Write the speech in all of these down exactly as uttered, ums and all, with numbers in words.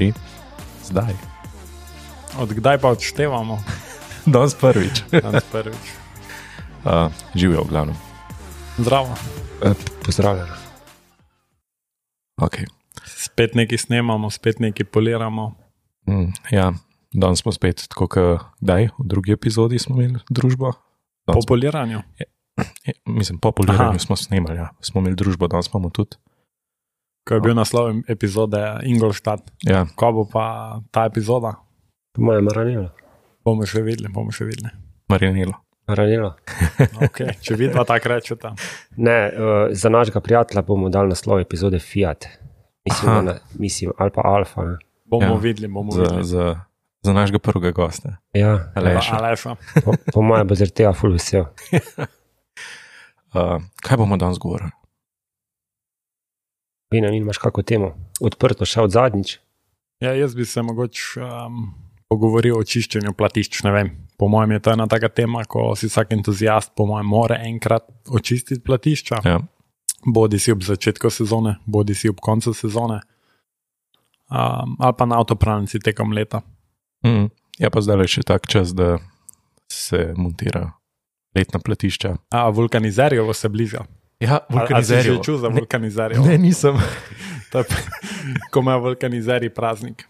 tri. Zdaj. Od kdaj pa odštevamo? Danes prvič. Danes prvič. uh, živijo v glavnem. Zdravo. E, pozdravljeno. Okay. Spet nekaj snemamo, spet nekaj poliramo. Mm, ja, danes smo spet, tako kot daj, v drugi epizodi smo imeli družbo. Danes po poliranju? Je, je, mislim, po poliranju Aha. smo snemali, ja. Smo imeli družbo, danes imamo tudi. Ko je bil naslov epizode Ingolstadt. Ja. Ko bo pa ta epizoda? Po mojem Maranilo. Bomo še videli, bomo še videli. Marinilo. Maranilo. Okay. Če vidva tak rečeta. Ne, uh, za našega prijatelja bomo dali naslov epizode Fiat. Mislim, na, mislim ali pa Alfa. Ne? Bomo ja. videli, bomo za, videli. Za, za našega prvega gosta. Ja. Aleša. Aleša. Po, po mojem bo zaradi tega ful vesel. uh, kaj bomo danes govorili? Vina, imaš kako temo? Odprto še od zadnjič? Ja, jaz bi se mogoče um, pogovoril o čiščenju platišč, ne vem. Po mojem je to ena taka tema, ko si vsak entuzijast, po mojem, more enkrat očistiti platišča. Ja. Bodi si ob začetku sezone, bodi si ob koncu sezone, um, ali pa na avtopralnici tekom leta. Mm, ja, pa zdaj je še tak čas, da se montira letna platišča. A, vulkanizerjevo se bliža. Ja, vulkanizerjevo. A, a si že čul za vulkanizerjevo? Ne, nisem. To je, ko ima vulkanizerji praznik.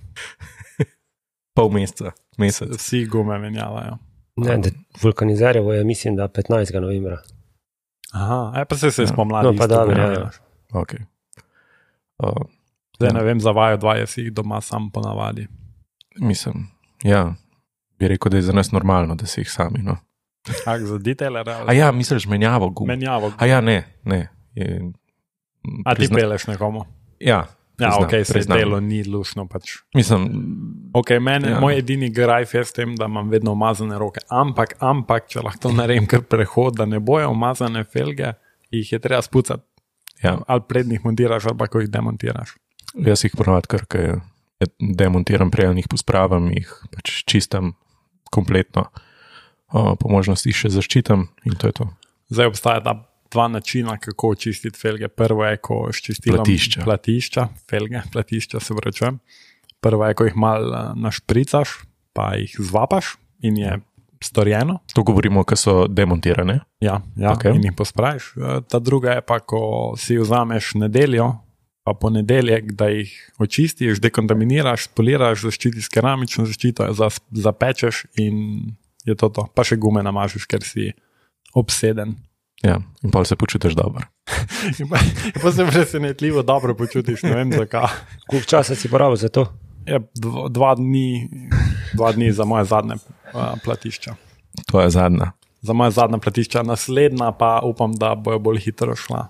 Pol meseca, mesec. Vsi gume menjavajo. Ne, da vulkanizerjevo je, mislim, da petnajstega novembra. Aha, aj pa se se spomladi. No, pa dobro, ja. Ok. Uh, Zdaj ne vem, za vaju dva, jaz jih doma sam ponavadi. Mislim, ja, bi rekel, da je za nas normalno, da se jih sami, no. Ak, za detailer? A ja, misliš menjavo gum? Menjavo gum. A ja, ne, ne. Je, A ti peleš nekomu? Ja. Ja, priznam, ok, se priznam. delo ni lušno pač. Mislim, ok, mene, ja. Moj edini grajf je s tem, da imam vedno umazane roke, ampak, ampak, če lahko naredim kar prehod, da ne bojo umazane felge, jih je treba spucati. Ja. Ali prednjih montiraš, ali pa ko jih demontiraš. Jaz jih ponovadi kar, kaj demontiram, prej jih pospravim, jih pač čistam kompletno, o, po možnosti še zaščitam in to je to. Zdaj obstaja ta dva načina, kako očistiti felge. Prvo je, ko s čistilom platišča. platišča, felge, platišča se vračujem. Prvo je, ko jih malo našpricaš, pa jih zvapaš in je storjeno. To govorimo, ko so demontirane? Ja, ja okay. In jih pospraviš. Ta druga je pa, ko si vzameš nedeljo, pa ponedeljek, da jih očistiš, dekontaminiraš, poliraš, zaščitiš keramično zaščito, zapečeš in je to to. Pa še gume namažeš, ker si obseden. Ja, in pa se počutiš dobro. in pa, pa se presenetljivo dobro počutiš, ne vem zakaj. Koliko časa si porabil za to? Ja, dva, dva, dni, dva dni za moje zadnje uh, platišča. To je zadnja. Za moje zadnja platišča, naslednja pa upam, da bojo bolj hitro šla.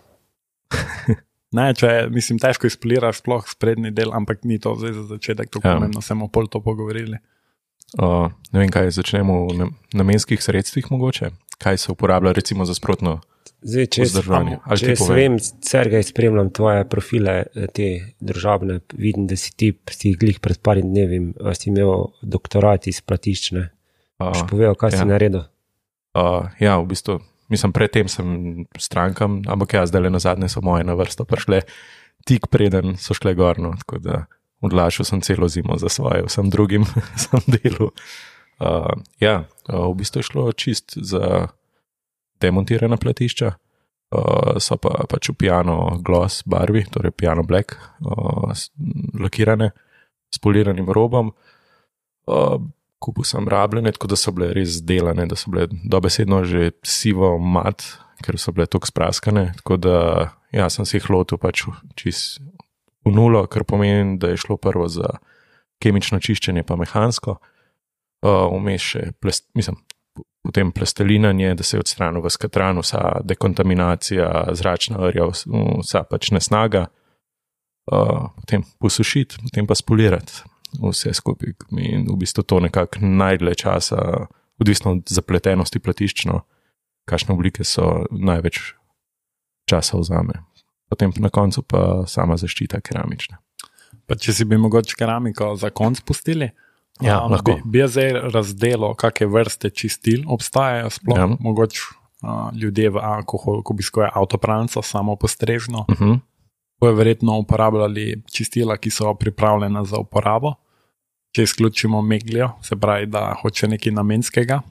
Ne, če, mislim, težko izpoliraš sploh sprednji del, ampak ni to zdaj za začetek, to ja. Pomembno, se bomo pol to pogovorili. O, ne vem, kaj začnemo v namenskih sredstvih mogoče? Kaj se uporablja recimo za sprotno zdaj, če vzdrževanje? Če jaz vem, Sergej, spremljam tvoje profile, te državne, vidim, da si ti, si glih pred parim dnevim, si imel doktorat iz platiščne. Še povedal, kaj ja. Si naredil? Uh, ja, v bistvu, mislim, predtem sem strankam, ampak ja, zdaj le na zadnje so moje na vrsto prišle tik preden so šle gorno, tako da odlašil sem celo zimo za svoje, vsem drugim sem delal. Uh, ja, uh, v bistvu je šlo čist za demontirana platišča, uh, so pa pač v piano gloss barvi, torej piano black, uh, lakirane s poliranim robom. Uh, kupil sem rabljene, tako da so bile res delane, da so bile dobesedno že sivo mat, ker so bile toliko spraskane, tako da ja, sem si jih lotil pač čist v nulo, kar pomeni, da je šlo prvo za kemično čiščenje pa mehansko. Uh, vmes še, plest, mislim, potem plastelinanje, da se je odstranil v skatran, vsa dekontaminacija, zračna rja, vsa pač nesnaga, uh, potem posušiti, potem pa spolirati vse skupaj. In v bistvu to nekako najdlje časa, odvisno od zapletenosti platiščno, kakšne oblike so največ časa vzame. Potem na koncu pa sama zaščita keramična. Pa če si bi mogoče keramiko za konc pustili, Ja, um, bi, bi jaz zdaj razdelo, kakve vrste čistil obstajajo sploh, ja. Mogoče uh, ljudje v alkohol, ko obiskuje avtopralnico samo postrežno, uh-huh. bojo verjetno uporabljali čistila, ki so pripravljena za uporabo, če izključimo meglijo, se pravi, da hoče nekaj namenskega.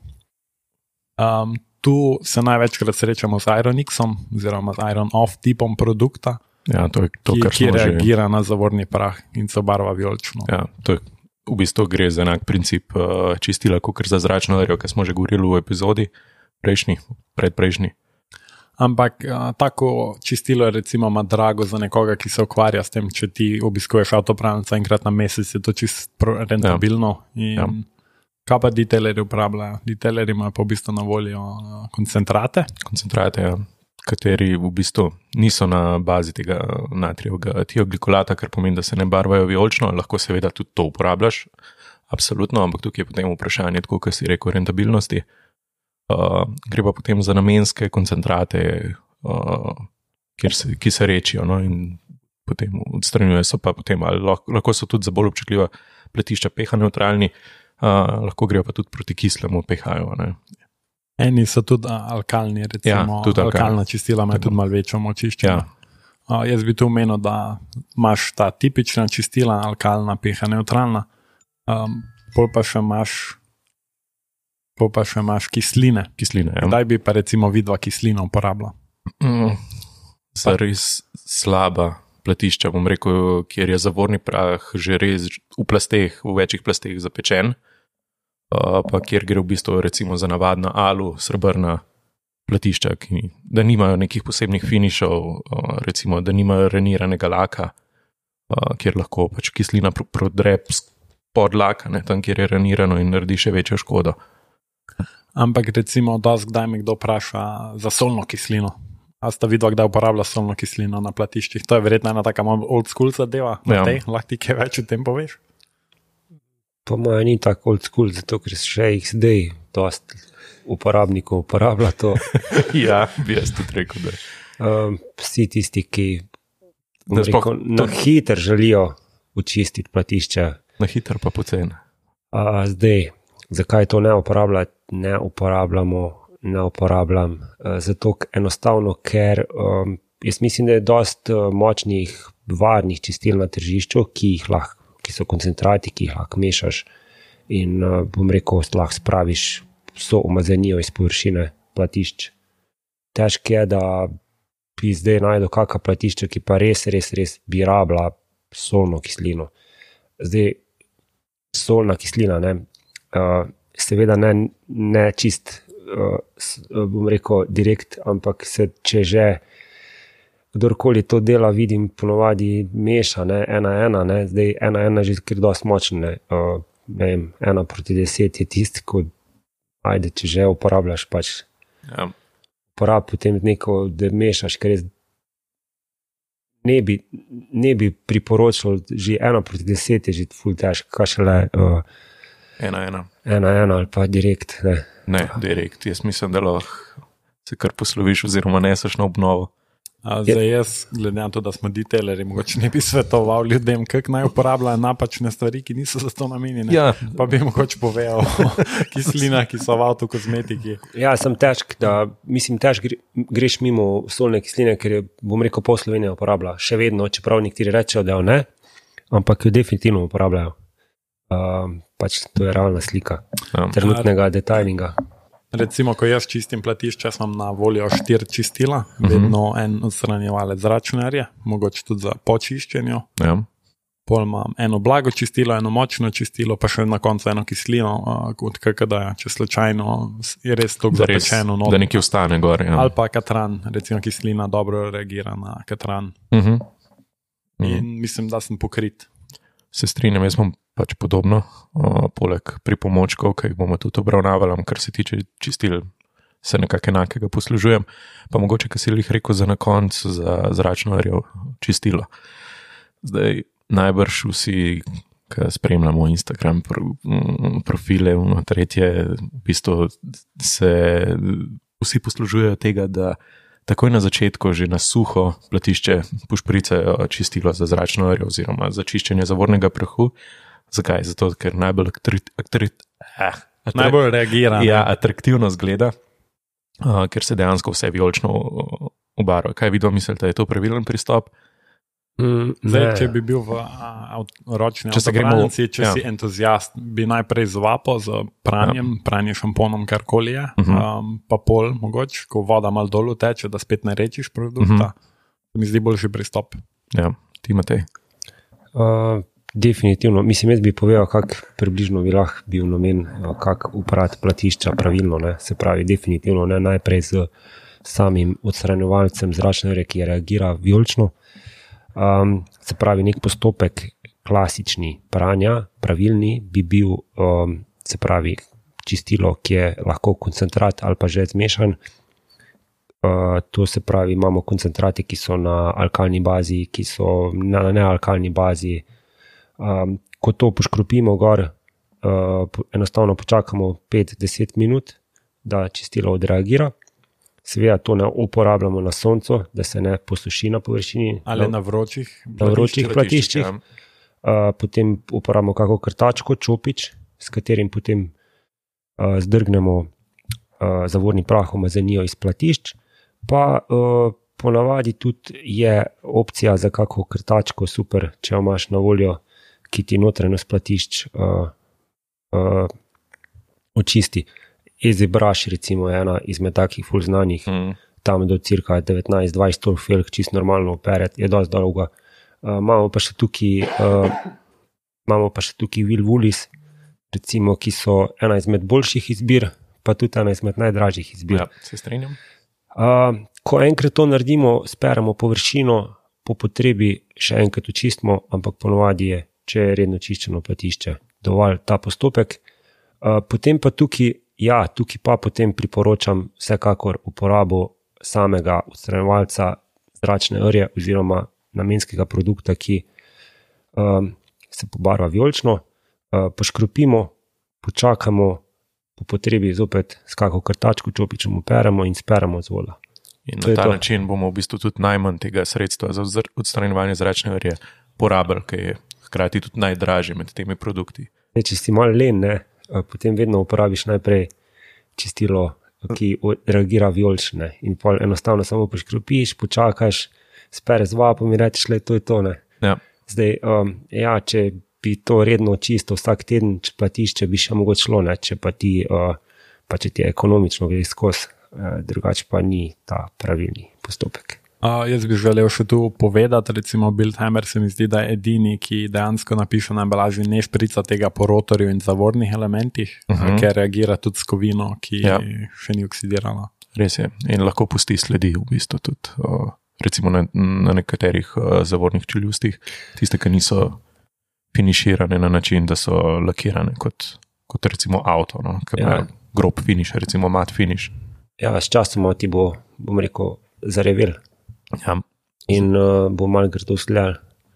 Um, tu se največkrat srečamo z Ironixom, oziroma z Iron-Off tipom produkta, ja, to je to, ki, kar ki smo reagira že... na zavorni prah in se obarva vijolično. Ja, to je, v bistvu gre za enak princip uh, čistila, kot za zračno aerijo, ki smo že govorili v epizodi prejšnji, predprejšnji. Ampak a, tako čistilo je recimo ima drago za nekoga, ki se ukvarja s tem, če ti obiskuješ avtopralnico enkrat na mesec, je to čisto rentabilno. Ja. In ja. Kaj pa detailerji uporabljajo? Detailerji imajo pa v bistvu na voljo a, koncentrate. Koncentrate, ja. Kateri v bistvu niso na bazi tega natrijevega tioglikolata, kar pomeni, da se ne barvajo vijolično, lahko seveda tudi to uporabljaš, absolutno, ampak tukaj je potem vprašanje, tako kot si rekel, rentabilnosti. Uh, gre pa potem za namenske koncentrate, uh, kjer se, ki se rečijo, no, in potem odstranjuje so pa potem, ali lahko, lahko so tudi za bolj občutljiva pletišča pH neutralni, uh, lahko grejo pa tudi proti kislemu pH-ju, ne. Eni so tudi alkalni, recimo, ja, tudi alkalna alkalni. Čistila imajo tudi malo večjo močiščenje. Ja. Uh, jaz bi tu omenil, da imaš ta tipična čistila, alkalna, pH neutralna, um, pol pa še imaš pol pa še imaš kisline. Kisline, ja. Kdaj bi pa recimo vidva kislino uporabila? Mm, za res slaba pletišča, bom rekel, kjer je zavorni prah že res v plasteh, v večjih plasteh zapečen, uh, pa kjer gre v bistvu recimo za navadna alu, srebrna pletišča, ki, da nimajo nekih posebnih finišov, uh, recimo, da nimajo reniranega laka, uh, kjer lahko pač kislina prodre pod laka, ne, tam, kjer je renirano in naredi še večjo škodo. Ampak recimo, dosti kdaj me kdo vpraša za solno kislino. A sta vidva kdaj uporablja solno kislino na platiščih? To je verjetno ena taka old school zadeva. Ja. Lahko ti kaj več o tem poveš? Po mojem ni tako old school, zato ker še jih zdaj dosti uporabnikov uporablja to. Ja, bi jaz tudi rekel, da. Um, vsi tisti, ki da rekel, to... na hiter želijo očistiti platišče. Na hiter pa poceni. Uh, zdaj, zakaj to ne uporabljati? Ne uporabljamo, ne uporabljam, zato enostavno, ker um, jaz mislim, da je dosti močnih varnih čistil na tržišču, ki jih lahko, ki so koncentrati, ki jih lahko mešaš in uh, bom rekel, lahko spraviš vso umazanijo iz površine platišč. Težko je, da bi zdaj najdel kakšno platišče, ki pa res, res, res bi rabila solno kislino. Zdaj, solna kislina, ne, uh, seveda ne, ne čist, uh, bom rekel, direkt, ampak se, če že kdorkoli to dela, vidim, ponovadi meša, ne, ena, ena, ne, zdaj ena, ena že kar dosti močne, ne, uh, ne vem, ena proti deset je tisti, ko, ajde, če že uporabljaš, pač, ja. Uporabi potem neko, da mešaš, ker je, ne bi, ne bi priporočil, že ena proti deset je že ful težko, kaj šele, uh, Ena, ena. Ena, ena ali pa direkt. Ne, ne direkt. Jaz mislim, da lahko se kar posloviš oziroma neseš na obnovo. A, zdaj jaz, glede na to, da smo detailerji, mogoče ne bi svetoval ljudem, kako naj uporabljajo napačne stvari, ki niso za to namenjene. Ja. Pa bi mogoče povedal o kislinah, ki so v avtokozmetiki. Ja, sem težk, da mislim, težk greš mimo solne kisline, ker je, bom rekel, pol Slovenije uporablja. Še vedno, čeprav nekateri rečejo, da jo ne, ampak jo definitivno uporabljajo. Uh, pač to je realna slika ja. Trenutnega detailinga. Recimo, ko jaz čistim platišče, sem na voljo štiri čistila, uh-huh. vedno en odstranjevalec zračnarje, mogoče tudi za počiščenje. Ja. Pol imam eno blago čistilo, eno močno čistilo, pa še na koncu eno kislino, uh, da če slučajno je res toliko zapečeno. Da nekaj ostane gor. Ja. Ali pa katran, recimo kislina dobro reagira na katran. Uh-huh. In uh-huh. mislim, da sem pokrit. Se strinjam, jaz bom pač podobno, o, poleg pripomočkov, ki jih bomo tudi obravnavali, kar se tiče čistil, se nekako enakega poslužujem, pa mogoče, kar si jih rekel za na koncu, za zračno aerijo čistilo. Zdaj, najbrž vsi, ki spremljamo Instagram profile, v tretje, v bistvu se vsi poslužujejo tega, da takoj na začetku, že na suho platišče pošpricajo čistilo za zračno aerijo oziroma za čiščenje zavornega prahu. Zakaj? Zato, ker najbolj, atri, atri, eh, atri, najbolj reagira. Ja, atraktivno zgleda, uh, ker se dejansko vse vijolično obarva. Kaj vidva mislite, da je to pravilen pristop? Mm, Zdaj, ne. če bi bil v a, ročni Če se gremo- avtopralnici, če ja. si entuzijast, bi najprej z vapo, z pranjem, ja. pranje šamponom, karkoli je, uh Mhm. -huh. um, pa pol mogoče, ko voda malo dolu teče, da spet ne rečiš produkta. Uh -huh. Mi zdi boljši pristop. Ja, ti Matej. Uh, definitivno. Mislim, jaz bi povedal, kak približno bi lahko bil namen, uh, kak uporabiti platišča pravilno. Ne? Se pravi, definitivno ne najprej z samim odstranjevalcem zračne reke, ki reagira vijolično. Um, se pravi, nek postopek klasični pranja, pravilni, bi bil, um, se pravi, čistilo, ki je lahko koncentrat ali pa že zmešan. Uh, to se pravi, imamo koncentrate, ki so na alkalni bazi, ki so na nealkalni bazi. Um, ko to poškropimo gor, uh, enostavno počakamo pet do deset minut, da čistilo odreagira. Seveda to ne uporabljamo na soncu, da se ne posuši na površini. Ali na vročih Na vročih platiščih. ja. Uh, potem uporabimo kako krtačko, čopič, s katerim potem uh, zdrgnemo uh, zavorni prah, umazanijo iz platišč. Pa uh, ponavadi tudi je opcija za kako krtačko super, če jo imaš na voljo, ki ti notranjost platišč uh, uh, očisti. Easy Brush recimo je ena izmed takih ful znanih, Mm. tam do cirka devetnajst dvajset torfelk, čist normalno opereti, je dosti dolga. Uh, imamo pa še tukaj, uh, imamo pa še tukaj Will Woolis, recimo, ki so ena izmed boljših izbir, pa tudi ena izmed najdražjih izbir. Ja, se strinjam. Uh, ko enkrat to naredimo, speremo površino, po potrebi še enkrat očistimo, ampak ponovadi je, če je redno čiščeno platišče, dovolj ta postopek. Uh, potem pa tukaj, ja, tukaj pa potem priporočam vsekakor uporabo samega odstranjevalca zračne rje oziroma namenskega produkta, ki um, se pobarva vijolično, uh, poškropimo, počakamo, po potrebi zopet s kako krtačko čopičem operemo in speremo z vodo. In To na je ta to. način bomo v bistvu tudi najmanj tega sredstva za vzr- odstranjevanje zračne rje porabili, ki je hkrati tudi najdražji med temi produkti. Zdaj, če si malo len, ne, uh, potem vedno uporabiš najprej čistilo, ki o- reagira vijolično, ne, in pol enostavno samo poškropiš, počakaš, spereš z vapom in rečeš, le to je to. Ne. Ja. Zdaj, um, ja, če bi to redno čisto vsak teden platišče, bi še mogoče šlo, ne? Če pa ti, uh, pa če ti je ekonomično gre skozi, uh, drugače pa ni ta pravilni postopek. Uh, jaz bi želel še tu povedati, recimo Bildhammer se mi zdi, da je edini, ki dejansko napiše na embalaži ne šprica tega po rotorju in zavornih elementih, uh Mhm. -huh. ker reagira tudi s kovino, ki Ja. še ni oksidirana. Res je. In lahko pusti sledi v bistvu tudi, uh, recimo na, na nekaterih uh, zavornih čeljustih, tiste, ki niso finiširane na način, da so lakirane kot, kot recimo avto, no? Ki ima Ja. grob finiš, recimo mat finiš. Ja, s časom ti bo, bom rekel, zarevel Ja. in uh, bo malo grdo sljal.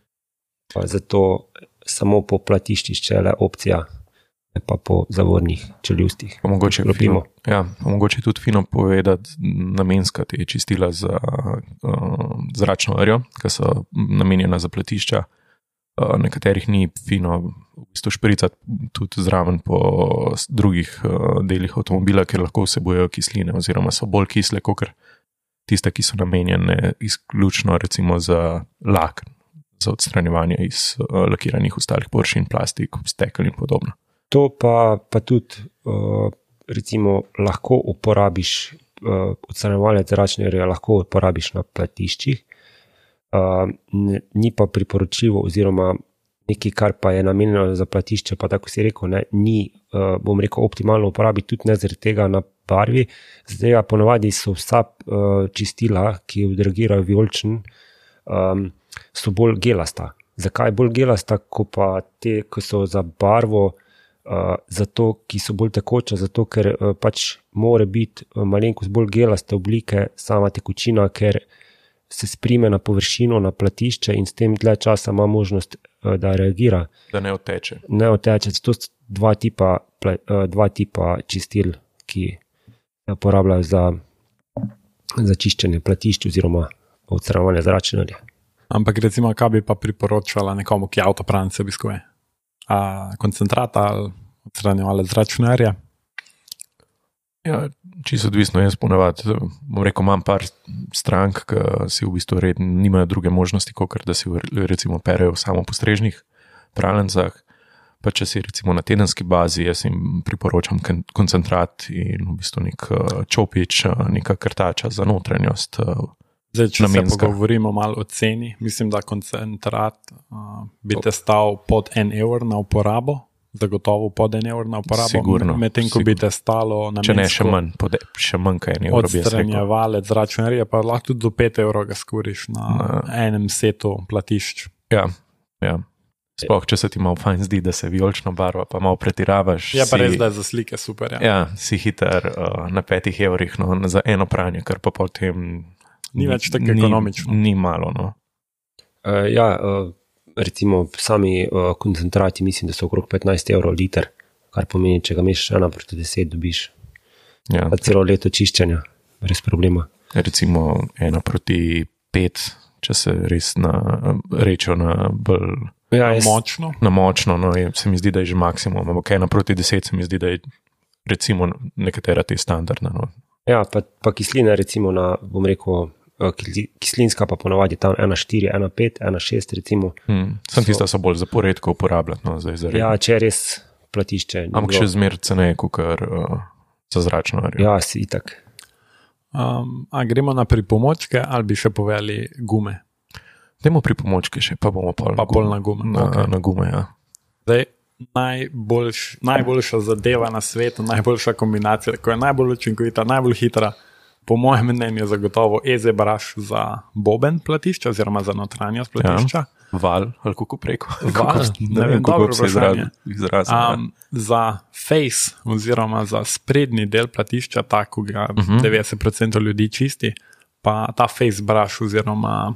Pa zato samo po platiščih, če je le opcija, ne pa po zavornih čeljustih. Pa mogoče, Škropimo. fino, ja, pa mogoče tudi fino povedati namenska te čistila za uh, zračno rjo, ki so namenjena za platišča. Uh, nekaterih ni fino v bistvu špricati tudi zraven po s- drugih uh, delih avtomobila, ker lahko vsebujejo kisline oziroma so bolj kisle, kot tiste, ki so namenjene izključno recimo za lak, za odstranjevanje iz uh, lakiranih ostalih površin, plastik, stekel in podobno. To pa, pa tudi uh, recimo lahko uporabiš, uh, odstranjevalec zračne rje lahko uporabiš na platiščih, uh, ne, ni pa priporočljivo oziroma nekaj, kar pa je namenjeno za platišče, pa tako si rekel, ne, ni, uh, bom rekel, optimalno uporabiti tudi ne zaradi tega na barvi. Zdaj, ponovadi so vsa uh, čistila, ki odreagirajo vijoličen, um, so bolj gelasta. Zakaj bolj gelasta, ko pa te, ko so za barvo, Uh, zato, ki so bolj tekoča, zato ker uh, pač mora biti uh, malenkost bolj gelaste oblike sama tekočina, ker se sprime na površino, na platišče in s tem dlje časa ima možnost, uh, da reagira. Da ne odteče. Ne odteče. Zato so dva tipa, pla, uh, dva tipa čistil, ki se uporabljajo za, za čiščenje platišč oziroma odstranjevanje zračne rje. Ampak recimo, kaj bi pa priporočala nekomu, ki avtopralnice obiskuje? A koncentrat ali odstranjevalec zračne rje? Ja, čisto odvisno, jaz ponavadi, bom rekel, imam par strank, ki si v bistvu red, nimajo druge možnosti, kot da si recimo perejo v samopostrežnih pralnicah. Pa če si recimo na tedenski bazi, jaz jim priporočam koncentrat in v bistvu nek čopič, neka krtača za notranjost. Zdaj, če namenska. Se pogovorimo malo o ceni, mislim, da koncentrat uh, bi te stal pod en evro na uporabo, zagotovo pod en evro na uporabo. Sigurno. Medtem, ko bi te stalo namensko. Če ne, še manj, pod, še manj kaj en evro bi jaz rekel. Odstranjevalec računarije, pa lahko tudi do pet evrov ga skuriš na, na enem setu platišč. Ja, ja. Sploh, če se ti malo fajn zdi, da se vijolična barva, pa malo pretiravaš. Ja, pa si, res, da je za slike super. Ja, ja si hiter uh, na petih evrih no, za eno pranje, kar pa potem ni več tako ekonomično. Ni, ni malo. No. Uh, ja, uh, recimo sami uh, koncentrati, mislim, da so okrog petnajst evrov liter, kar pomeni, če ga mešaš ena proti deset, dobiš ja. celo leto čiščenja, brez problema. Recimo ena proti pet, če se res na, rečo na bolj ja, na močno. Na močno, no, je, se mi zdi, da je že maksimum, ampak ena proti deset se mi zdi, da je recimo nekatera te standardna. No. Ja, pa, pa kislina recimo na, bom rekel, kislinska pa ponavadi tam ena štiri, ena pet, ena šest recimo. Hmm. Sem so, tista so bolj za poredko uporabljati. No, zdaj za ja, če je res platišče. Ampak še zmer ceneje, kakor uh, za zračno. Ja, si itak. Um, a gremo na pripomočke ali bi še povedali gume? Dajmo pripomočke še, pa bomo pol pa pol na gume. Na, okay. na gume, ja. Zdaj, najboljš, najboljša zadeva na svetu, najboljša kombinacija, ko je najbolj učinkovita, najbolj hitra, po mojem mnenju zagotovo E Z Brush za boben platišča oziroma za notranjost platišča. Ja. Val, ali kako preko? Val, ne vem, dobro vprašanje. Um, za face oziroma za sprednji del platišča, tako ga uh -huh. devetdeset procentov ljudi čisti, pa ta face brush oziroma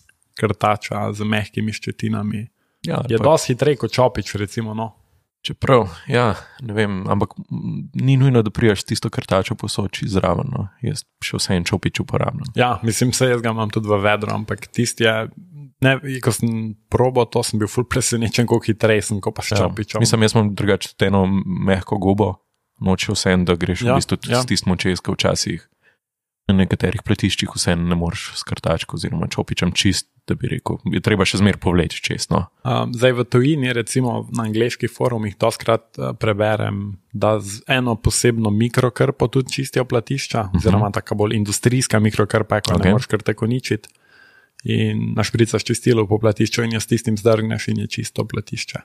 krtača z mehkimi ščetinami. Ja, je pa dosti hitrej kot čopič, recimo. No. Čeprav, ja, ne vem, ampak ni nujno, da prijaš tisto krtačo posoči zraven. No. Jaz še vse en čopič uporabljam. Ja, mislim, se jaz ga imam tudi v vedro, ampak tisti je, ne, ko sem probal to, sem bil ful presenečen, koliko hitrej sem, ko pa s ja. čopičom. Mislim, jaz imam drugače eno mehko gobo, noče vse en, da greš ja, v bistvu ja. s tistim očeska včasih. Na nekaterih platiščih vse ne moreš s krtačko oziroma čopičem čist, da bi rekel, je treba še zmer povleči čest. No. Um, zdaj v tujini, recimo na angleških forumih, doskrat uh, preberem, da z eno posebno mikrokrpo tudi čistijo platišča, uh -huh. oziroma taka bolj industrijska mikrokrpa, ko okay. ne moreš kar tako ničiti. In našpricaš čistilo po platišču in jo s tistim zdrgneš in je čisto platišče.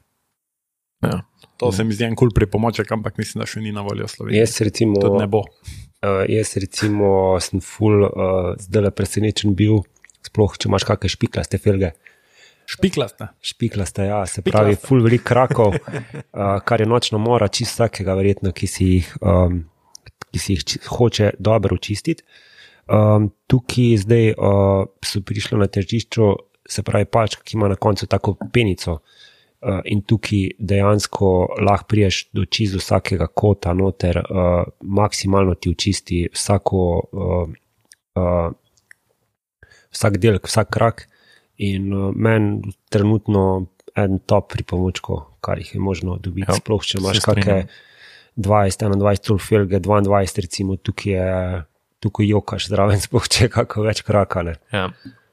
Ja. To se mi zdi en kul pripomoček, ampak mislim, da še ni na voljo v Sloveniji. Jaz recimo, tudi ne bo. Uh, jaz recimo sem ful uh, zdaj presenečen bil, sploh če imaš kakšne špiklaste felge. Špiklaste? Špiklaste, ja, se špiklaste. Pravi ful velik krakov, uh, kar je nočna mora čist vsakega verjetno, ki si jih, um, ki si jih či, hoče dobro očistiti. Um, tukaj zdaj uh, so prišli na tržišču, se pravi palčka, ki ima na koncu tako penico. Uh, in tukaj dejansko lahko priješ do čisto vsakega kota noter, uh, maksimalno ti očisti vsako, uh, uh, vsak del, vsak krak in uh, meni trenutno en top pripomočko, kar jih je možno dobiti, ja, sploh če imaš kakšne dvajset, enaindvajset cul felge, dvaindvajset recimo, tukaj je, tukaj jokaš zraven, sploh če je kako več krakane. Ja.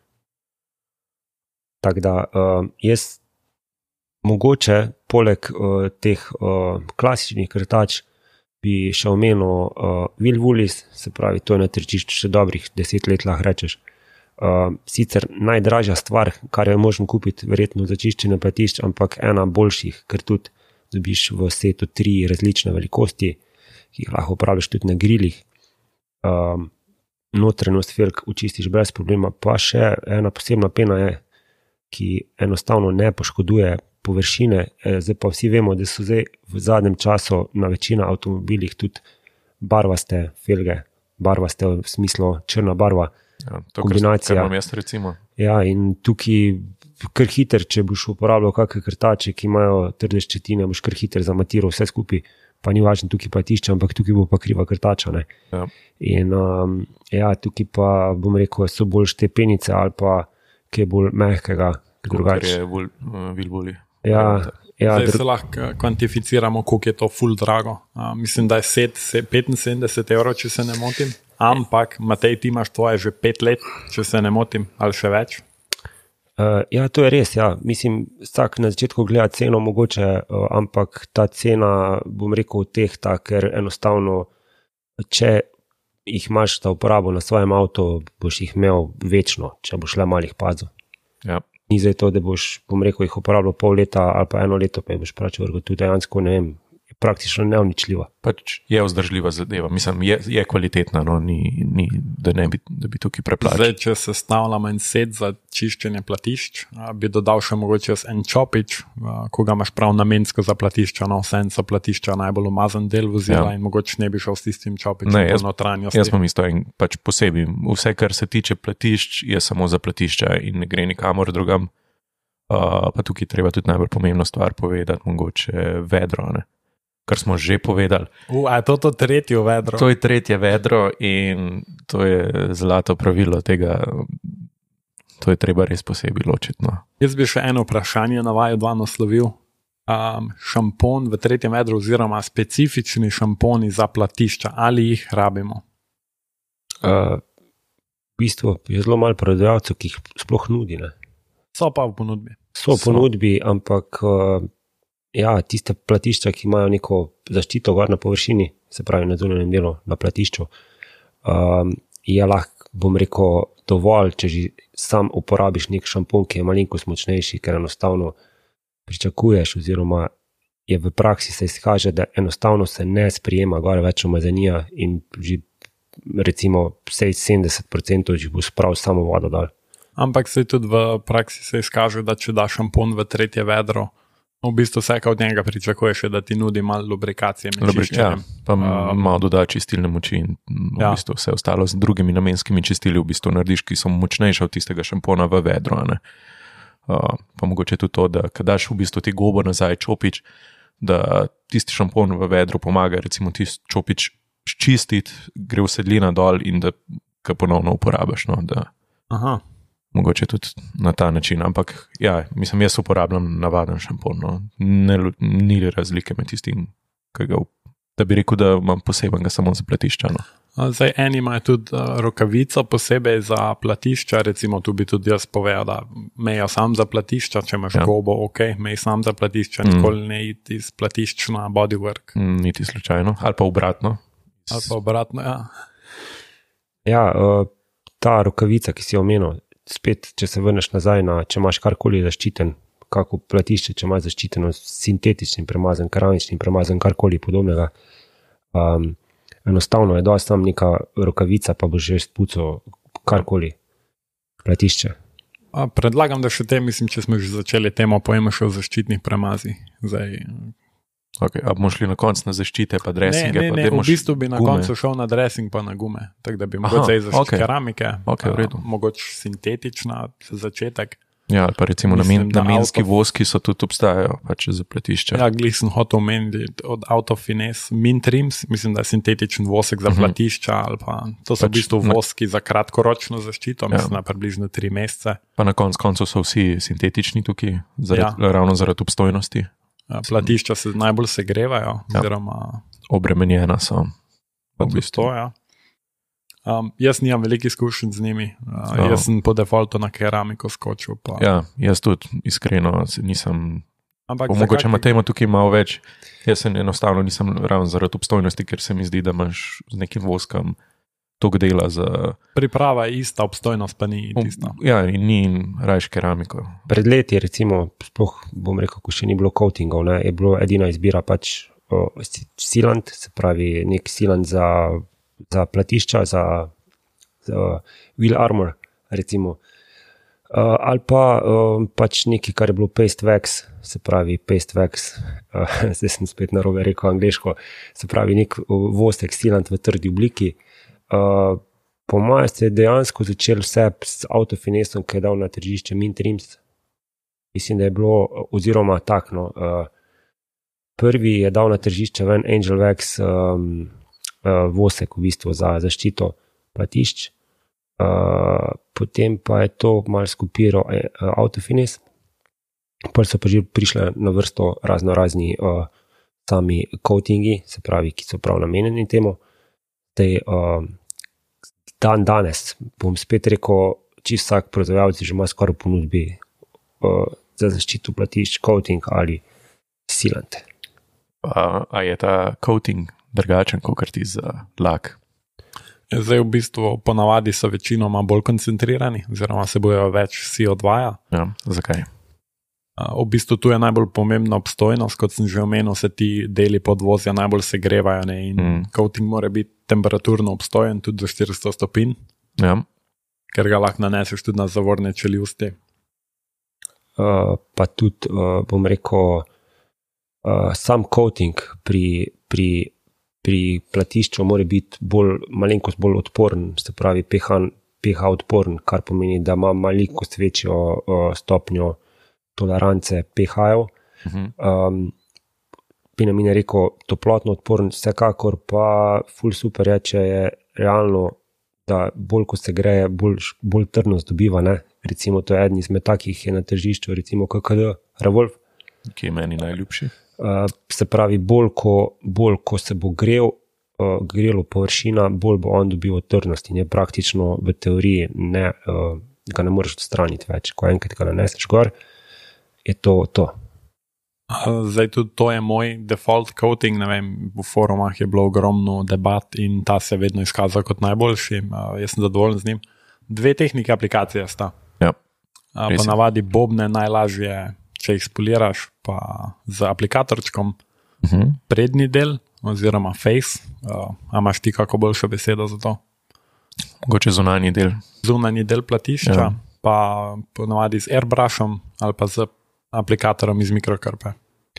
Tako da uh, jaz mogoče poleg uh, teh uh, klasičnih krtač bi še omenil uh, Wilwoolis, se pravi, to je na tržišču še dobrih deset let lahko rečeš. Uh, sicer najdražja stvar, kar je možno kupiti verjetno za čiščenje platišč, ampak ena boljših, ker tudi dobiš v setu tri različne velikosti, ki jih lahko uporabljaš tudi na grilih. Um, notranjost felg učistiš brez problema, pa še ena posebna pena je, ki enostavno ne poškoduje površine. Zdaj pa vsi vemo, da so zdaj v zadnjem času na večina avtomobilih tudi barvaste felge, barvaste v smislu črna barva, ja, to, kombinacija. Kar imam jaz recimo. Ja, in tukaj kar hiter, če boš uporabljal kakšne krtače, ki imajo trde ščetine, boš kar hiter zamatiral vse skupaj, pa ni važno tukaj platišče, ampak tukaj bo pa kriva krtača. Ne? Ja. In um, ja, tukaj pa bom rekel, so bolj štepenice ali pa kaj bolj mehkega, drugače. Kar je Wilwooli. Ja, Ja, Zdaj dr... se lahko kvantificiramo, koliko je to ful drago. Uh, mislim, da je set, set, petinsedemdeset evrov, če se ne motim. Ampak, Matej, ti imaš tvoje že pet let, če se ne motim, ali še več? Uh, ja, to je res. Ja. Mislim, vsak na začetku gleda ceno mogoče, uh, ampak ta cena, bom rekel, tehta, ker enostavno, če jih imaš ta uporabo na svojem avtu, boš jih imel večno, če boš le malih pazil. Ja. Ni zdaj to, da boš, bom rekel, jih uporabljal pol leta ali pa eno leto, pa jih boš pračil, tudi dejansko, ne vem, je praktično neuničljiva. Pač je vzdržljiva zadeva, mislim, je, je kvalitetna, no, ni, ni, da ne bi, da bi tukaj preplačil. Zdaj, če se stavljamo en set za čiščenje platišč, bi dodal še mogoče en čopič, ko ga imaš prav namensko za platišča, no, vse so platišča najbolj umazan del vozila, ja. In mogoče ne bi šel s tistim čopičem po notranjosti. Jaz imam isto in pač posebej, vse, kar se tiče platišč, je samo za platišča in ne gre nikamor drugam. Uh, pa tukaj treba tudi najbolj pomembno stvar povedati, mogoče vedro, ne? Kar smo že povedali. Uh, a je to to tretje vedro? To je tretje vedro in to je zlato pravilo tega, to je treba res posebej ločiti. No. Jaz bi še eno vprašanje na vaju dva naslovil. Um, šampon v tretjem vedru oziroma specifični šamponi za platišča, ali jih rabimo? Uh, v bistvu je zelo malo prodajalcev, ki jih sploh nudi, ne? So pa v ponudbi. So v ponudbi, ampak uh, ja, tiste platišča, ki imajo neko zaščito gor na površini, se pravi na zunanjem delu, na platišču, um, je lahko, bom rekel, dovolj, če že sam uporabiš nek šampon, ki je malenkost močnejši, ker enostavno pričakuješ oziroma je v praksi se izkaže, da enostavno se ne sprijema gore več umazanija in že recimo sedemdeset procentov že bo spravil samo vodo dal. Ampak se tudi v praksi se izkaže, da če daš šampon v tretje vedro, v bistvu vsega od njega pričakuješ, da ti nudi malo lubrikacije med Lubrik, čiščenjem. Ja, pa um, malo doda čistilne moči in v ja. bistvu vse ostalo z drugimi namenskimi čistili v bistvu narediš, ki so močnejše od tistega šampona v vedro. Ne? Uh, pa mogoče tudi to, da kad daš v bistvu ti gobo nazaj čopič, da tisti šampon v vedru pomaga recimo tisti čopič čistiti, gre vsedlina dol in da ga ponovno uporabiš. No? Da, Aha. Mogoče tudi na ta način, ampak ja, mislim, jaz uporabljam navaden šampon, no. ne, ni razlike med tistim, ga, da bi rekel, da imam posebenega samo za platišča. No. Zdaj, eni imajo tudi uh, rokavico posebej za platišča, recimo tu bi tudi jaz povedal, da mejo sam za platišča, če imaš ja. gobo, ok, mej sam za platišča, mm. nikoli ne iti iz platišč na bodywork. Mm, niti slučajno, ali pa obratno. Ali pa obratno, ja. Ja, uh, ta rokavica, ki si omenil, spet, če se vrneš nazaj na, če imaš karkoli zaščiten, kako platišče, če imaš zaščiteno sintetični premazan, keramični premazan, karkoli podobnega, um, enostavno je dosti tam neka rokavica, pa bo že spucal karkoli platišče. A, predlagam, da še te, mislim, če smo že začeli temo, pojemo še o zaščitnih premazih. Zdaj, Okay, a bomo šli na konc na zaščite pa dresinge? Ne, ne, pa ne v bistvu bi na gume. Koncu šel na dressing pa na gume. Tako da bi mogoče zdaj zaščit okay. keramike, okay, a, mogoče sintetična začetek. Ja, ali pa recimo mislim, namen, namenski auto... voski so tudi obstajajo, pa če za platišče. Ja, glih sem hotel omeniti od Autofinesse Mint Trims, mislim, da je sintetičen vosek za uh-huh. platišča, ali pa to so pač v bistvu voski na... za kratkoročno zaščito, mislim, ja. na približno tri mesece. Pa na konc koncu so vsi sintetični tukaj, zaradi, ja. ravno zaradi obstojnosti. Platišča se najbolj segrevajo, ja. oziroma obremenjena so. V bistvu, ja. Um, jaz nimam veliko izkušenj z njimi, uh, oh. jaz sem po defaultu na keramiko skočil. Pa. Ja, jaz tudi iskreno nisem, ampak mogoče ima tema tukaj malo več, jaz sem enostavno nisem ravno zaradi obstojnosti, ker se mi zdi, da imaš z nekim voskom toliko dela za... Priprava je ista, obstojnost pa ni tista. Ja, in ni rajš keramiko. Pred leti, recimo, sploh bom rekel, ko še ni bilo coatingov, ne, je bilo edina izbira pač o, sealant, se pravi nek sealant za, za platišča, za, za wheel armor, recimo. Uh, ali pa uh, pač nekaj, kar je bilo paste wax, se pravi paste wax, uh, zdaj sem spet narobe rekel angleško, se pravi nek vosek sealant v trdi obliki. Uh, po mojem se je dejansko začel vse s Autofinessom, ki je dal na tržišče Mint Trims. Mislim, da je bilo, oziroma takno, uh, prvi je dal na tržišče ven Angel Wax um, uh, vosek v bistvu za zaščito platišč. Uh, potem pa je to malo skupiral uh, Autofinesse. Pol so pa že prišle na vrsto razno razni uh, sami coatingi, se pravi, ki so prav namenjeni temu. Tej, uh, dan danes, bom spet rekel, čist vsak proizvajalec že ima skoraj ponudbi uh, za zaščito platišč, coating ali sealant. A, a je ta coating drugačen, kot ti za lak? Zdaj v bistvu ponavadi so večinoma bolj koncentrirani, oziroma se bojo več C O dva. Ja, zakaj? V bistvu tu je najbolj pomembna obstojnost, kot sem že omenil, se ti deli podvozja najbolj segrevajo, ne? In mm. coating mora biti temperaturno obstojen tudi do štiristo stopinj, ja. Ker ga lahko naneseš tudi na zavorne čeljusti. Uh, pa tudi, uh, bom rekel, uh, sam coating pri, pri, pri platišču mora biti bolj, malenkost bolj odporen, se pravi pH, pH odporen, kar pomeni, da ima malenkost večjo uh, stopnjo tolerance pH-jev. Uh-huh. Um, Benjamin je rekel, toplotno odporen, vsekakor pa ful super je, če je realno, da bolj ko se greje, bolj, bolj trdnost dobiva, ne? Recimo to je eden izmed takih je na tržišču, recimo K K D, Revolve. Ki je meni najljubši. Uh, se pravi, bolj ko, bolj ko se bo grel, uh, grelo površina, bolj bo on dobil trdnost in je praktično v teoriji ne, uh, ga ne moreš odstraniti več. Ko enkrat ga naneseš gor, je to to. Zdaj tudi to je moj default coating, ne vem, v forumah je bilo ogromno debat in ta se je vedno izkazal kot najboljši, jaz sem zadovoljen z njim. Dve tehnike aplikacije sta. Ja, po navadi bobne najlažje, če jih spoliraš, pa z aplikatorčkom uh-huh. prednji del oziroma face, a imaš ti kako boljšo besedo za to? Mogoče zunanji del. Zunanji del platišča, ja. Pa po navadi z airbrushom ali pa z aplikatorem iz mikrokrpe.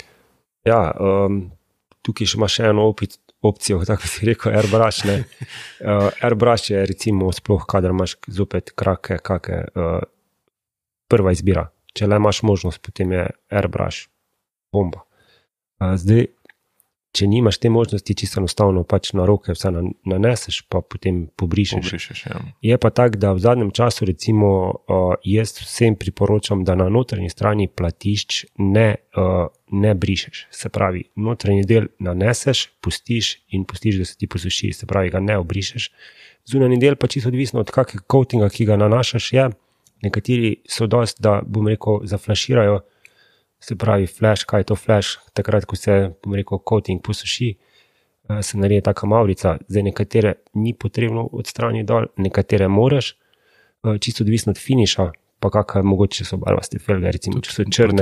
Ja, um, tukaj še imaš še eno opit, opcijo, tako si rekel, airbrush. Ne? Uh, airbrush je recimo sploh, kadar imaš zopet krake, kake, uh, prva izbira. Če le imaš možnost, potem je airbrush bomba. Uh, zdaj, če nimaš te možnosti, čisto enostavno pač na roke vse naneseš, pa potem pobrišeš. pobrišeš ja. Je pa tak, da v zadnjem času recimo uh, jaz vsem priporočam, da na notranji strani platišč ne, uh, ne brišeš. Se pravi, notranji del naneseš, pustiš in pustiš, da se ti posuši. Se pravi, ga ne obrišeš. Zunanji del pa čisto odvisno od kakega coatinga, ki ga nanašaš, je. Nekateri so dost, da bom rekel, zaflaširajo. Se pravi, flash, kaj je to flash, takrat, ko se, bom rekel, coating posuši, se naredi taka mavrica. Zdaj nekatere ni potrebno odstraniti dol, nekatere moraš, čisto odvisno od finiša, pa kakaj mogoče so barvaste felge, recimo, če so črne.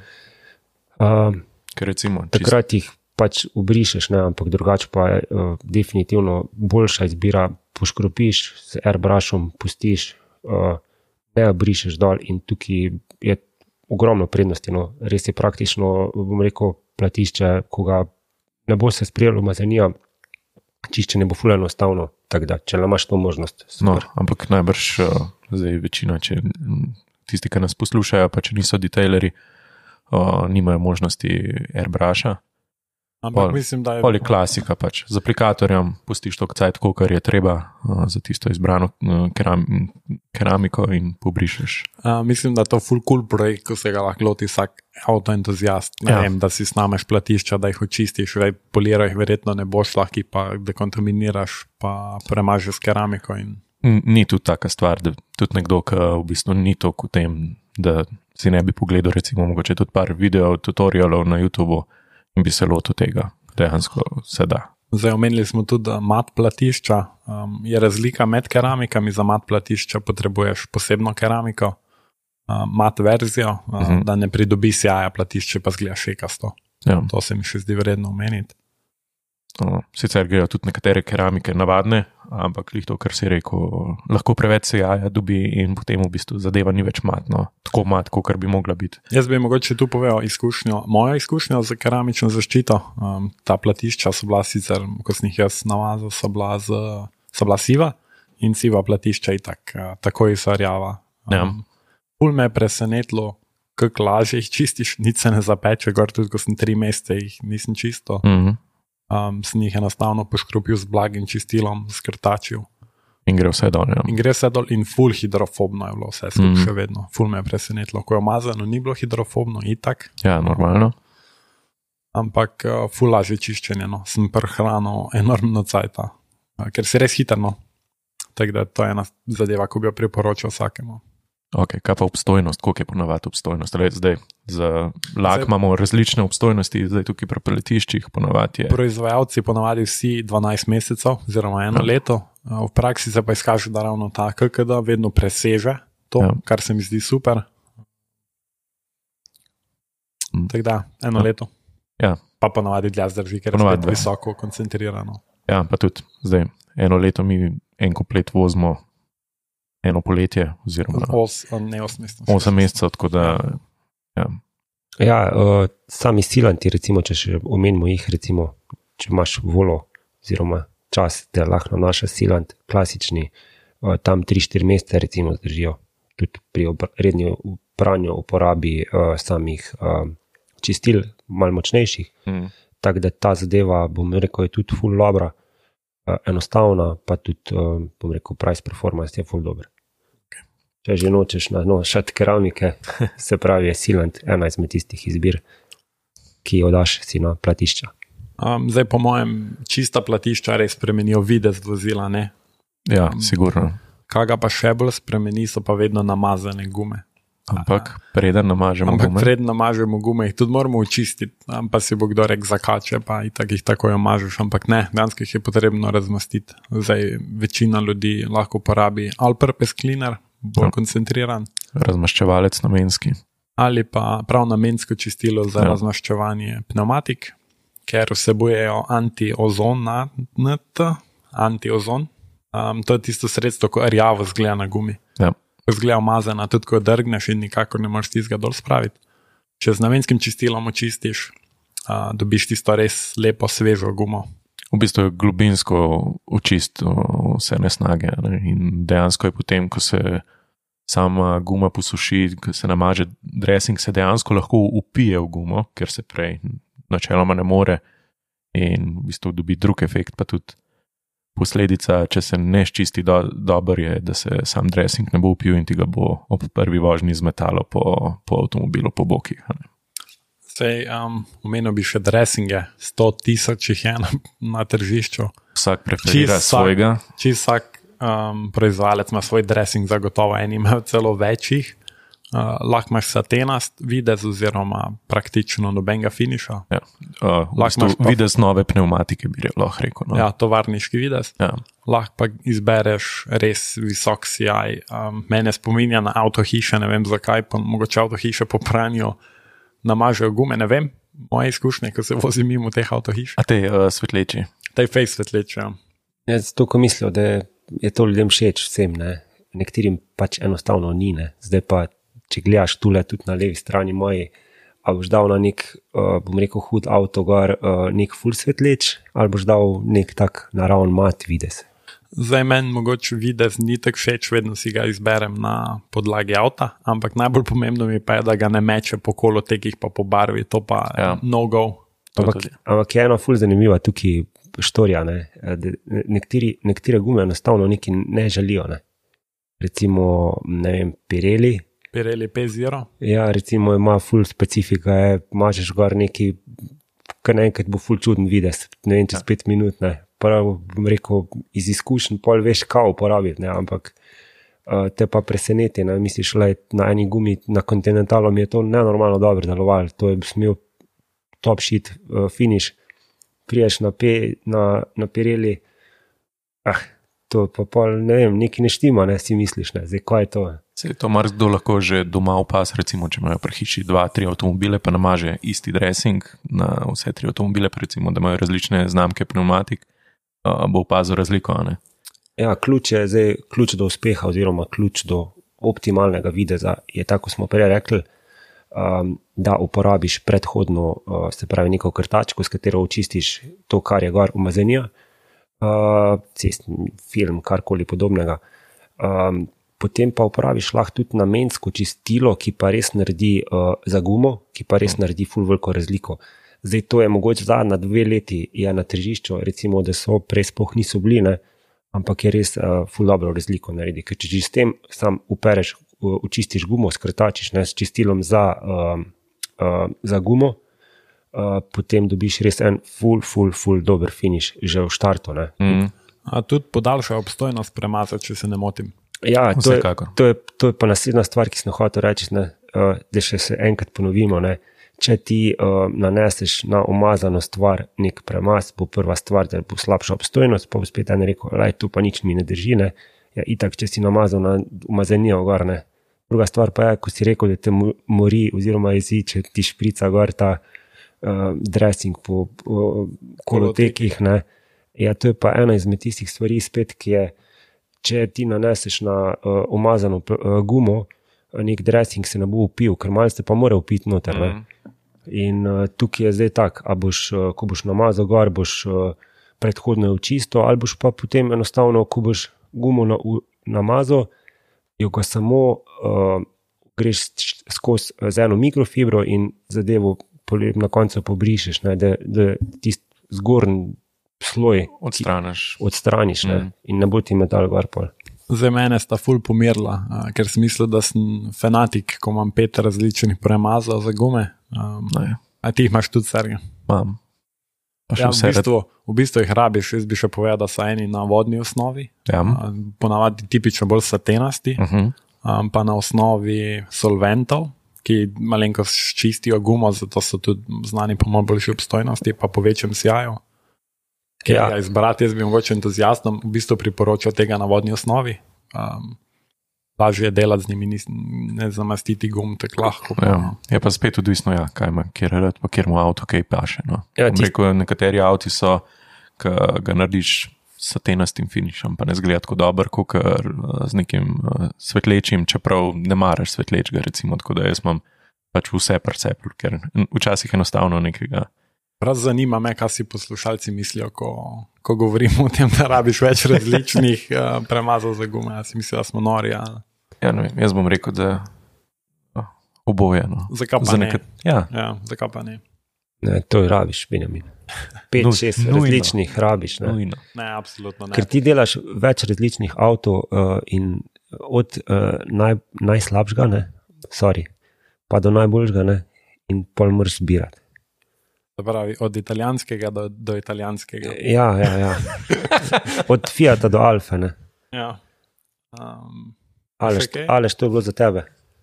Uh, recimo, takrat jih pač obrišeš, ne, ampak drugače pa je uh, definitivno boljša izbira, poškropiš z airbrushom, pustiš, uh, ne obrišeš dol in tukaj je ogromno prednosti, no. Res je praktično, bom rekel, platišče, ko ga ne bo se sprejelo umazanija, čiščenje bo ful enostavno, tako da, če imaš to možnost. No, ampak najbrž uh, zdaj večina, če tisti, ki nas poslušajo, pa če niso detaileri, uh, nimajo možnosti airbrusha. Ampak pol, mislim, da je... Pol je klasika pač. Z aplikatorjem pustiš toliko cajt, kolikor je treba uh, za tisto izbrano uh, keram, keramiko in pobrišeš. Uh, mislim, da je to full cool projekt, ko se ga lahko loti vsak avtoentuzijast. Ne ja. vem, da si snameš platišča, da jih očistiš, vej, poliraš jih verjetno ne boš lahki, pa dekontaminiraš, pa premažeš keramiko. In... Ni tudi taka stvar, da tudi nekdo, ki v bistvu ni toliko v tem, da si ne bi pogledal recimo mogoče tudi par video tutorialov na YouTubeu, in bi se lotil tega, dejansko se da. Zdaj omenili smo tudi mat platišča. Um, je razlika med keramikami, za mat platišča potrebuješ posebno keramiko, uh, mat verzijo, uh, uh-huh. da ne pridobi sjaja platišče, pa zgleda šekasto. Ja. To se mi še zdi vredno omeniti. Uh, sicer grejo tudi nekatere keramike navadne, ampak to, kar si rekel, lahko preveč sjaja dobi in potem v bistvu zadeva ni več matno, tako mat, kot bi mogla biti. Jaz bi mogoče tu povedal izkušnjo, moja izkušnja za keramično zaščito. Um, ta platišča so bila sicer, ko sem jih jaz navazal, so bila, z, so bila siva in siva platišča itak, uh, takoj so rjava. Um, ja. Ful me je presenetilo, kako lažje jih čistiš, nič se ne zapeče, gor tudi, ko sem tri mesece jih nisem čisto. Mhm. Um, sem jih enostavno poškropil z blagim čistilom, skrtačil. In gre vse dol. Ja. In gre vse dol in ful hidrofobno je bilo vse skupaj Mhm. še vedno. Ful me je presenetilo. Ko je umazano, ni bilo hidrofobno, itak, Ja, normalno. ampak uh, ful lažje čiščenje. No. Sem prehranil enormno cajta, uh, ker si res hitrno. Tako da to je ena zadeva, ko bi jo priporočal vsakemu. Ok, kaj pa obstojnost, koliko je ponavadi obstojnost? Zdaj, zdaj za lak Zdaj- imamo različne obstojnosti, zdaj tukaj pri peletiščih ponavadi je. Proizvajalci ponavadi vsi dvanajst mesecev, oziroma eno Ja. leto, v praksi se pa izkaže, da ravno ta K K D vedno preseže to, Ja. kar se mi zdi super. Mm. Tako da, eno Ja. leto. Ja. Pa ponavadi dlje zdrži, ker je Ponavadi spet dlje. visoko koncentrirano. Ja, pa tudi zdaj eno leto mi en komplet vozimo, eno poletje, oziroma Os, ne osem mesecev. osem mesecev, tako da ja. Ja, uh, sami silanti, recimo, če še omenimo jih, recimo, če imaš volo, oziroma čas, da lahko nanašaš silant, klasični, uh, tam tri štiri mesece, recimo, zdržijo. Tudi pri obr- redni pranju uporabi uh, samih uh, čistil, malo močnejših. Mm. Tako da ta zadeva, bom rekel, je tudi ful dobra, uh, enostavna, pa tudi, uh, bom rekel, price performance je ful dober. Če že nočeš nanašati keramike, se pravi, je silant ena izmed tistih izbir, ki jo daš si na platišča. Um, zdaj, po mojem, čista platišča res spremenijo videz vozila, ne? Ja, sigurno. Kaj ga pa še bolj spremeni, so pa vedno namazane gume. Ampak preden namažemo Ampak gume, preden namažemo gume, jih tudi moramo očistiti. Pa si bo kdo rekel, zakače, pa itak jih tako jo mažeš. Ampak ne, dejansko jih je potrebno razmastiti. Zdaj, večina ljudi lahko uporabi all-purpose cleaner, bolj Ja. koncentriran, razmaščevalec namenski. ali pa prav namensko čistilo za Ja. razmaščevanje pneumatik, ker vsebujejo antiozon, na- NT, antiozon. Um, to je tisto sredstvo, ko rjavo zgleda na gumi. Ja. Zgleda umazana, tudi ko drgneš in nikakor ne moreš tistega dol spraviti. Če z namenskim čistilom očistiš, uh, dobiš tisto res lepo, svežo gumo. V bistvu je globinsko očistil vse nesnage. Ne? In dejansko je potem, ko se sama guma posuši, ko se namaže dressing, se dejansko lahko upije v gumo, ker se prej načeloma ne more in v bistvu dobi drug efekt, pa tudi posledica, če se ne ščisti do, dobro, je, da se sam dressing ne bo upil in ti ga bo ob prvi vožnji zmetalo po, po avtomobilu, po bokih. a ne. Sej, um, omenil bi še dressinge, sto tisoč jih je na, na tržišču. Vsak preferira Čisto vsak. svojega. Čisto vsak um, proizvajalec ima svoj dressing, zagotovo eni imajo celo večjih. Uh, lahko imaš satenast videz, oziroma praktično nobenega finiša. Ja. Uh, v Lahko bistvu imaš pa- videz nove pneumatike, bi lahko rekel. No? Ja, tovarniški videz. Ja. Lahko pa izbereš res visok C I. Um, mene spominja na avtohiše, ne vem zakaj, pa mogoče avtohiše po pranju namažejo gume, ne vem. Moje izkušnje, ko se vozim mimo teh avtohiš. A te uh, svetleči. Tej face svetleče. Ja. Jaz to, ko mislijo, da je to ljudem všeč vsem, ne. Nekaterim pač enostavno ni, ne. Zdaj pa, če gledaš tule tudi na levi strani moji, a boš dal na nek, uh, bom rekel, hud avto gor, uh, nek full svetleč, ali boš dal nek tak naravn mat videz. Zdaj meni mogoče videz ni tako všeč, vedno si ga izberem na podlagi avta, ampak najbolj pomembno mi pa je, da ga ne meče po kolotekih pa po barvi, to pa Ja. ja. no-go. To Ampak, tudi. ampak je ena ful zanimiva tukaj štorija, ne. Da Nekateri, nekatere gume enostavno neki ne želijo, ne. Recimo, ne vem, Pirelli, Pirelli P zero. ja, recimo ima ful specifika, je, mažeš gor neki, kar naenkrat bo ful čuden videz, ne vem, čez pet minut, ne. Prav bom rekel, iz izkušenj pol veš, kao uporabiti, ne, ampak uh, te pa preseneti, ne, misliš, le na eni gumi, na Continentalu mi je to nenormalno dobro delovalo, to je smel top shit uh, finish, priješ na, pe, na, na Pirelli, ah, to pa pol, ne vem, nekaj ne štima, ne, si misliš, ne, zdaj, kaj je to, ne. Se to marsikdo lahko že doma opas, recimo, če imajo pri hiši dva, tri avtomobile, pa namaže isti dressing na vse tri avtomobile, pa recimo, da imajo različne znamke pneumatik, uh, bo opazil razliko, a ne? Ja, ključ je zdaj, ključ do uspeha oziroma ključ do optimalnega videza je, tako smo prej rekli, um, da uporabiš predhodno, uh, se pravi neko krtačko, s katero očistiš to, kar je gor umazanija, uh, cestni film, karkoli podobnega. Um, potem pa uporabiš lahko tudi namensko čistilo, ki pa res naredi uh, za gumo, ki pa res naredi ful veliko razliko. Zdaj to je mogoče zadnja dve leti je na tržišču, recimo, da so prej sploh niso bili, ne. ampak je res uh, ful dobro razliko naredi, ker če s tem sam upereš, uh, učistiš gumo, skrtačiš, ne, s čistilom za, uh, uh, za gumo, uh, potem dobiš res en ful, ful, ful dober finish že v štartu. Ne. Mm. A tudi podaljša obstojnost premaza, če se ne motim. Ja, to je, to, je, to je pa naslednja stvar, ki sem hotel reči, ne, uh, da še se enkrat ponovimo. Ne. Če ti uh, naneseš na umazano stvar nek premaz, bo prva stvar, da bo slabša obstojnost, pa bo spet en rekel, laj, tu pa nič mi ne drži. Ne. Ja, itak, če si namazal na umazanijo gor. Ne. Druga stvar pa je, ko si rekel, da te mori oziroma jezi, če ti šprica gor ta uh, dressing po uh, kolotekih. Ne. Ja, to je pa ena izmed tistih stvari spet, ki je, če ti naneseš na uh, umazano uh, gumo, nek dressing se ne bo upil, ker malce pa mora upiti noter. Mm. In uh, tukaj je zdaj tak, a boš, uh, ko boš namazal gor, boš uh, predhodno očisto, ali boš pa potem enostavno, ko boš gumo na, u, namazal, jo ga samo uh, greš skozi z eno mikrofibro in zadevo na koncu pobrišeš, ne, da, da tist zgornji sloj odstraniš, odstraniš mm. ne, in ne bo ti metal gor pol. Za mene sta ful pomirla, ker sem mislil, da sem fanatik, ko imam pet različnih premazov za gume. Um, a ti jih imaš tudi, Sergej? Imam. Ja, v, bistvu, v bistvu jih rabiš, jaz bi še povedal, da so eni na vodni osnovi, ja. Ponavadi tipično bolj satenasti, uh-huh. um, pa na osnovi solventov, ki malenko čistijo gumo, zato so tudi znani po malo boljši obstojnosti, pa po večjem sjaju. Ja. Ja, izbrati, jaz bi mogoče entuzijastom v bistvu priporočal tega na vodni osnovi. Um, lažje je delati z njimi, ne zamastiti gum tako lahko. Ja. Je pa spet odvisno, ja, kaj ima, kjer je rad, pa kjer mu avto kaj paše. No. Ja, rekel, nekateri avti so, ki ga narediš s satenastim finišem, pa ne zgleda tako dober, kot z nekim uh, svetlečim, čeprav ne maraš svetlečega, recimo, tako da jaz imam pač vse percepl, ker včasih enostavno nekega. Prav zanima me, kaj si poslušalci mislijo, ko, ko govorimo o tem, da rabiš več različnih uh, premazov za gume. Jaz si mislijo, da smo nori. Ali... Ja, ne vem, jaz bom rekel, da oh, oboje. No. Zakaj pa za ne? Nekaj, ja. Ja, zakaj pa ne? Ne, to rabiš, Benjamin. Pet, šest no, različnih no. rabiš. Ne? No. ne, absolutno ne. Ker ti delaš več različnih avtov uh, in od uh, naj, najslabšega, ne, sorry, pa do najboljšega, ne, in pol moraš zbirati. Pravi, od italijanskega do, do italijanskega. Ja, ja, ja. Od Fiata do Alfe, ne. Ja. Um, Aleš, Aleš, to je bilo za tebe.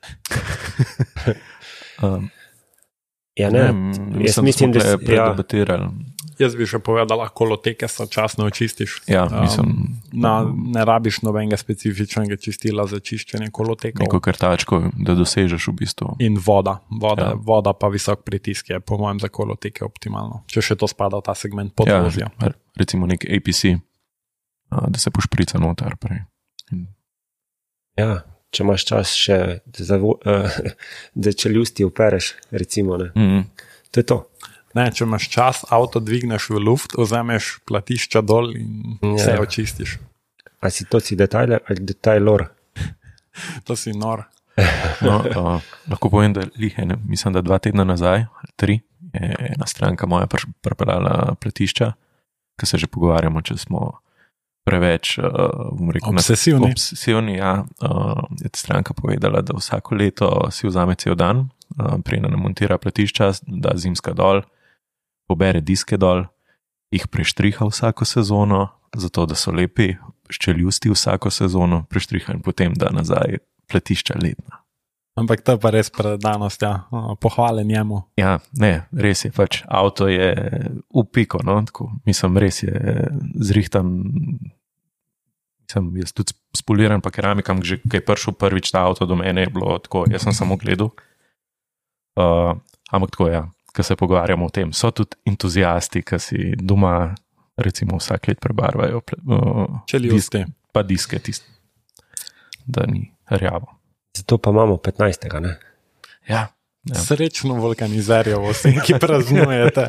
um, ja, ne, ne jaz mislim, da smo predebatirali. Ja. Jaz bi še povedala, koloteke so časno očistiš. Ja, mislim. Um, na, ne rabiš nobenega specifičnega čistila za čiščenje kolotekov. Neko krtačko, da dosežeš v bistvu. In voda. Voda, ja. voda pa visok pritisk je, po mojem, za koloteke optimalno. Če še to spada v ta segment podvozja. Ja, recimo nek A P C, da se pošprica noter prej. Ja, če imaš čas še, da, uh, da čeljusti opereš, recimo, ne. Mm-hmm. To je to. Ne, če imaš čas, avto dvigneš v luft, vzameš platišča dol in ja. Vse očistiš. A si to si detajler ali detajlor? To si nor. No, uh, lahko povem, da lihe, ne, mislim, da dva tedna nazaj, tri, je ena stranka moja pripeljala platišča, ki se že pogovarjamo, če smo preveč uh, rekel, obsesivni. obsesivni ja, uh, je stranka povedala, da vsako leto si vzame cel dan, uh, prej namontira platišča, da zimska dol, pobere diske dol, jih preštriha vsako sezono, zato da so lepi, ščeljusti vsako sezono, preštriha in potem da nazaj platišča letna. Ampak to je pa res predanost, ja. Pohvale njemu. Ja, ne, res je, pač avto je v piko, no, tako, mislim, res je zrihtan, mislim, jaz tudi spoliran pa keramikam, že kaj prišel prvič ta avto do mene, je bilo tako, jaz sem samo gledal, uh, ampak tako, ja, ko se pogovarjamo o tem, so tudi entuzijasti, ki si doma, recimo, vsak let prebarvajo uh, diske, pa diske tiste, da ni rjavo. Zato pa imamo petnajstega, ne? Ja. ja. Srečno vulkanizerjevo vsem, ki praznujete.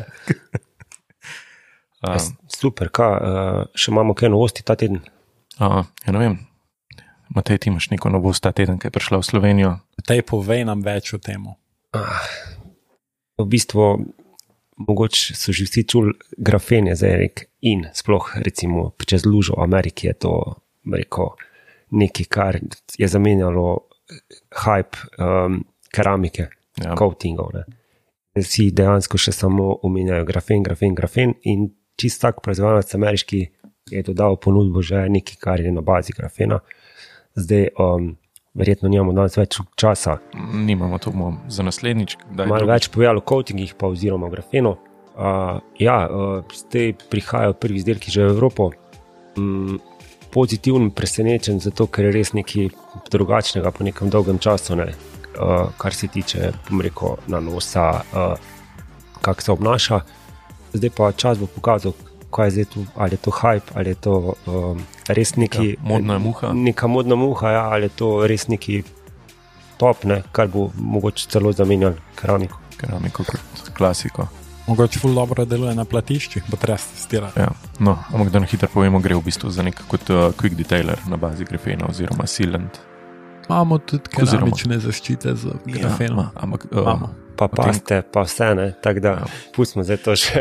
um, Super, kaj, uh, še imamo kaj novosti ta teden? Uh, ja, ne vem, Matej, ti imaš neko novost ta teden, ki je prišla v Slovenijo? Tej povej nam več o temu. Uh, v bistvu mogoče so že vsi čuli grafen, je zdaj nek in sploh recimo čez lužo v Ameriki je to rekel, nekaj, kar je zamenjalo hype um, keramike, ja. coatingov. Ne. Vsi dejansko še samo omenjajo grafen, grafen, grafen in čist tak proizvajalec ameriški je dodal ponudbo že nekaj, kar je na bazi grafena. Zdaj, um, verjetno nimamo danes več časa. Nimamo to za naslednjič. Malo več povedalo o coatingih pa oziroma o grafenu. Uh, ja, uh, zdaj prihajajo prvi izdelki že v Evropo. Um, pozitivno presenečen, zato ker je res nekaj drugačnega po nekem dolgem času, ne? uh, kar se tiče, bom rekel, nanosa, uh, kako se obnaša. Zdaj pa čas bo pokazal, kaj je zdaj tu, ali je to hype, ali je to um, res neki, neka modna muha, neka modna muha ja, ali je to res neki top, ne? Kar bo mogoče celo zamenjal keramiko. Keramiko kot klasiko. Mogoče ful dobro deluje na platiščih, bo treba testirati. Ja, no, ampak da na hitro povemo, gre v bistvu za nek kot uh, quick detailer na bazi grafena oziroma sealant. Imamo tudi keramične oziroma zaščite z grafenom. Ja, ampak, um, pa paste, pa vse, ne, tako da ja. Pustimo zdaj to še.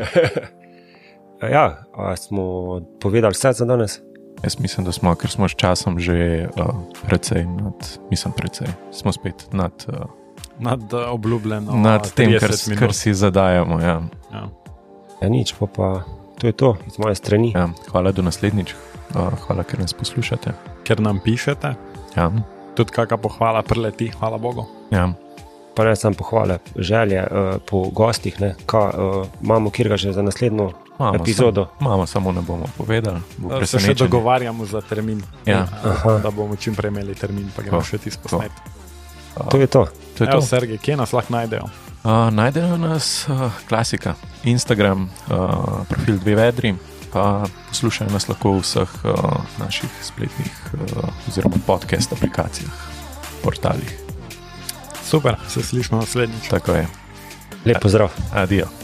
Ja, a smo povedali vse za danes? Jaz mislim, da smo, ker smo s časom že uh, precej nad, mislim precej, smo spet nad... Uh, nad uh, obljubljeno nad tem, kar, kar si zadajamo. Ja. Ja. Ja, nič, pa pa to je to iz moje strani. Ja, hvala do naslednjič. Uh, hvala, ker nas poslušate. Ker nam pišete. Ja. Tudi kakšna pohvala prileti, hvala Bogu. Ja. Pa ne samo pohvale, želje uh, po gostih, ne, ka, uh, imamo kjer ga že za naslednjo mamo epizodo. Sam, mamo samo ne bomo povedali. Bo se še dogovarjamo za termin, ja. ja, da bomo čim prej imeli termin, pa gremo še tisto posneti. Uh, to je to. to, je Evo, to. Sergej, kje nas lahko najdejo? Uh, najdejo nas uh, klasika, Instagram, uh, profil Dve vedri, pa poslušajo nas lahko v vseh uh, naših spletnih uh, oziroma podcast aplikacijah, portalih. Super, se slišimo naslednjič. Tako je. Lep pozdrav. Adijo.